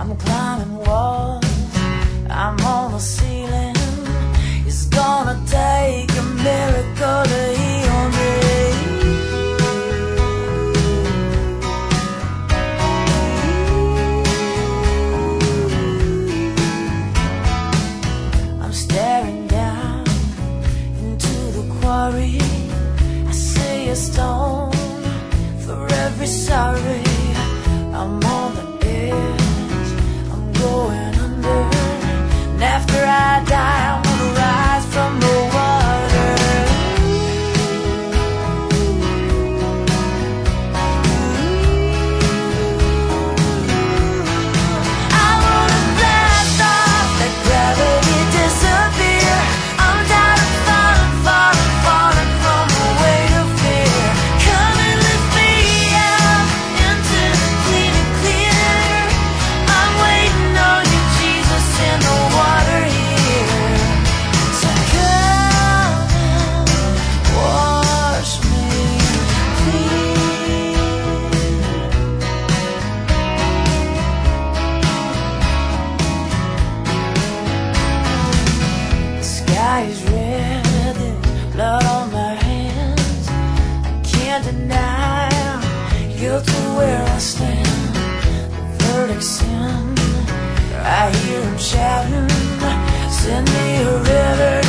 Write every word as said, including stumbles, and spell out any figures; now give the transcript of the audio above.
I'm climbing walls, I'm on the ceiling. It's gonna take a miracle to heal me. I'm staring down into the quarry. I see a stone for every sorry. I'm on the edge, I'm going under, and after I die I'm gonna rise from the water. I wanna blast off, let gravity disappear. I'm tired of falling, falling, falling from the weight of fear. Come and lift me up into the clean and clear. I'm waiting on you, Jesus, in the water here. So come and wash me clean. The sky is red, there's blood on my hands. I can't deny guilt to where I stand. The verdict's in, I hear him shouting, send me a river